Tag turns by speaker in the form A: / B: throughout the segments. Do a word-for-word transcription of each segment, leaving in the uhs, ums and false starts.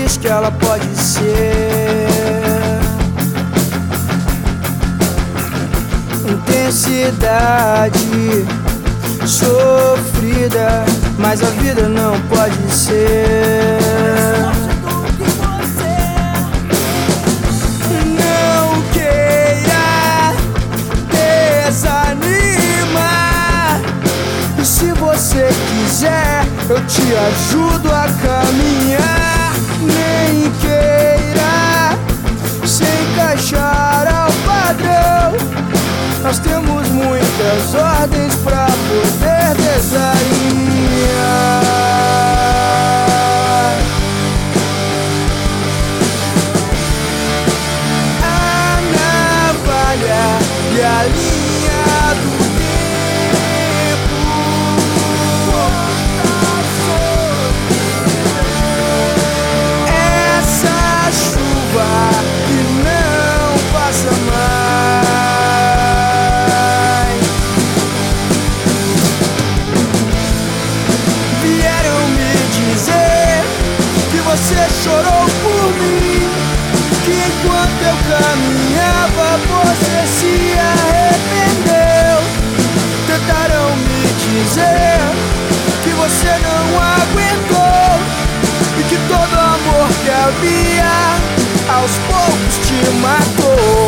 A: feliz que ela pode ser. Intensidade sofrida, mas a vida não pode ser. Não queira desanimar. E se você quiser, eu te ajudo a caminhar. Nem queira se encaixar ao padrão. Nós temos muitas ordens pra poder desalinhar. A navalha e a linha do tempo volta sobre essa chuva que não passa mais. Você chorou por mim, que enquanto eu caminhava você se arrependeu. Tentaram me dizer que você não aguentou e que todo amor que havia aos poucos te matou.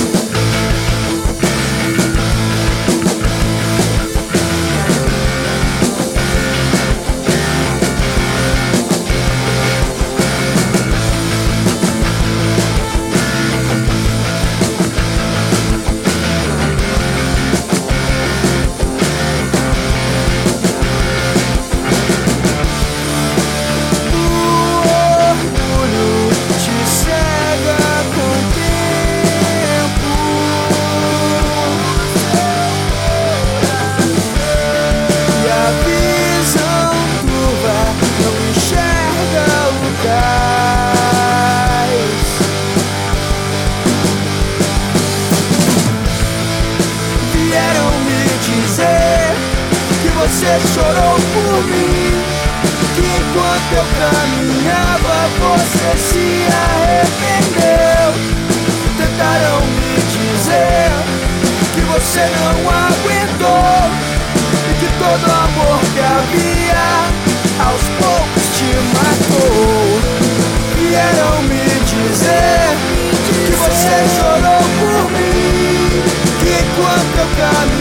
A: Você chorou por mim, que enquanto eu caminhava você se arrependeu. Tentaram me dizer que você não aguentou e que todo amor que havia aos poucos te matou. Vieram me dizer que você chorou por mim, que enquanto eu caminhava